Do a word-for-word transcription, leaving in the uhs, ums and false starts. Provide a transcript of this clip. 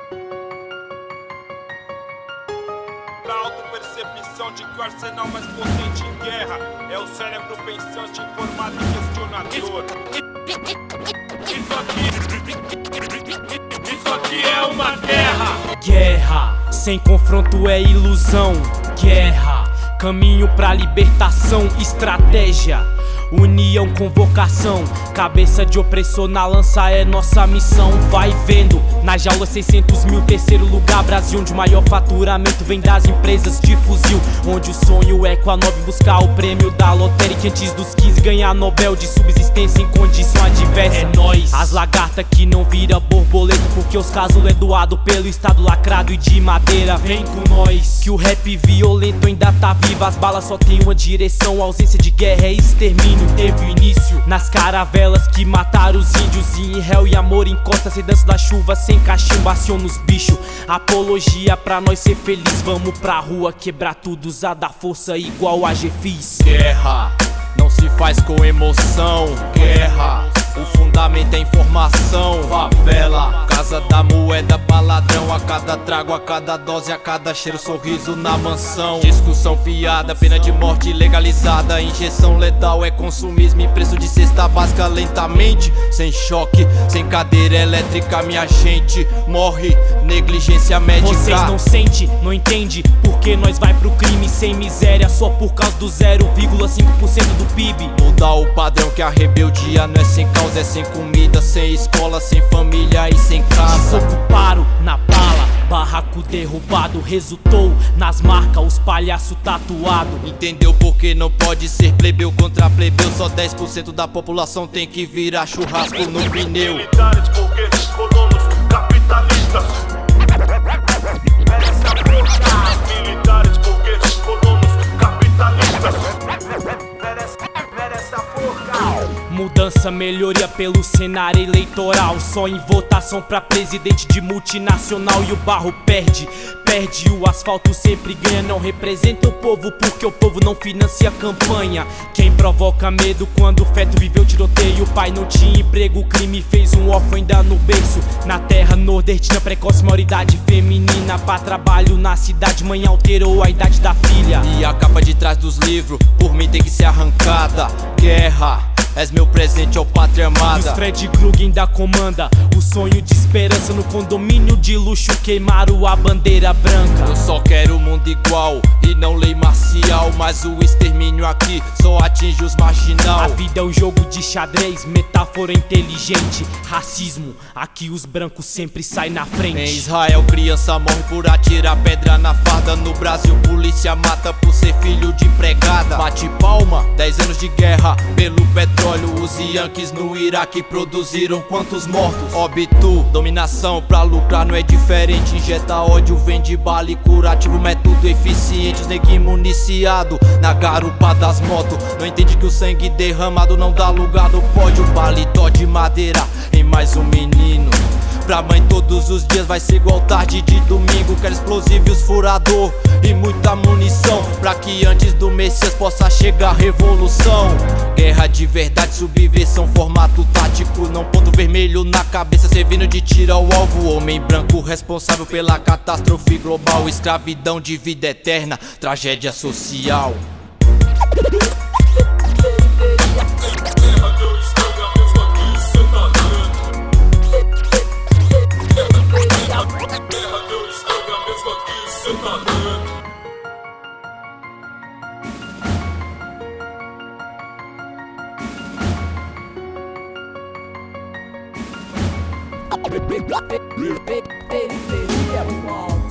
Pra autopercepção de que o arsenal mais potente em guerra é o cérebro pensante, informado e questionador. Isso aqui, isso aqui é uma guerra. Guerra, sem confronto é ilusão. Guerra, caminho pra libertação, estratégia, união, convocação. Cabeça de opressor na lança é nossa missão. Vai vendo, na jaula seiscentos mil, terceiro lugar Brasil, onde o maior faturamento vem das empresas de fuzil, onde o sonho é com a nove buscar o prêmio da lotérica, que antes dos quinze ganhar Nobel de subsistência em condição adversa. É nóis, as lagartas que não vira borboleta, porque os casulos é doado pelo estado lacrado e de madeira. Vem com nós, que o rap violento ainda tá vivo. As balas só tem uma direção, a ausência de guerra é extermínio. Teve início nas caravelas que mataram os índios, e em réu e amor encosta, sem dança da chuva, sem cachimbo, aciona os bichos. Apologia pra nós ser feliz, vamos pra rua quebrar tudo, usar da força igual a G fiz. Guerra não se faz com emoção. Guerra, o fundamento é informação. Favela, casa da moeda pra ladrão. A cada trago, a cada dose, a cada cheiro, sorriso na mansão. Discussão fiada, pena de morte legalizada. Injeção letal é consumismo e preço de cesta básica lentamente. Sem choque, sem cadeira elétrica, minha gente morre, negligência médica. Vocês não sente, não entende, porque nós vai pro crime sem miséria, só por causa do zero vírgula cinco por cento do P I B. Mudar o padrão, que a rebeldia não é sem causa, é sem comida, sem escola, sem família e sem casa. Desocuparam na bala, barraco derrubado, resultou nas marcas os palhaços tatuados. Entendeu porque não pode ser plebeu contra plebeu? Só dez por cento da população tem que virar churrasco no pneu. Militares, burgueses, colonos, capitalistas. Merece a forca. Militares, burgueses, colonos, capitalistas. Merece, merece a forca. Mudança, melhoria pelo cenário eleitoral, só em votação pra presidente de multinacional. E o barro perde, perde, o asfalto sempre ganha. Não representa o povo porque o povo não financia a campanha. Quem provoca medo quando o feto viveu tiroteio? O pai não tinha emprego, o crime fez um órfão ainda no berço. Na terra nordestina, precoce, maioridade feminina. Pra trabalho na cidade, mãe alterou a idade da filha. E a capa de trás dos livros, por mim tem que ser arrancada. Guerra, és meu presente, ó pátria amada. E os Fred Krug ainda comanda o sonho de esperança no condomínio de luxo, queimaram a bandeira branca. Eu só quero um mundo igual e não lei marcial, mas o extermínio aqui só atinge os marginal. A vida é um jogo de xadrez, metáfora inteligente. Racismo, aqui os brancos sempre saem na frente. Em Israel, criança morre por atirar pedra na farda. No Brasil, polícia mata por ser filho de empregada. Bate palma, dez anos de guerra pelo petróleo. Os Yankees no Iraque produziram quantos mortos? Óbito, dominação pra lucrar não é diferente. Injeta ódio, vende bala e curativo, método eficiente. Os neguinhos municiado na garupa das motos. Não entende que o sangue derramado não dá lugar no pódio. Paletó de madeira em mais um menino. Pra mãe todos os dias vai ser igual tarde de domingo. Quero explosivo e os furador e muita munição, pra que antes do Messias possa chegar a revolução. Guerra de verdade, subversão, formato tático. Não ponto vermelho na cabeça, servindo de tiro ao alvo. Homem branco responsável pela catástrofe global. Escravidão de vida eterna, tragédia social. Periferia,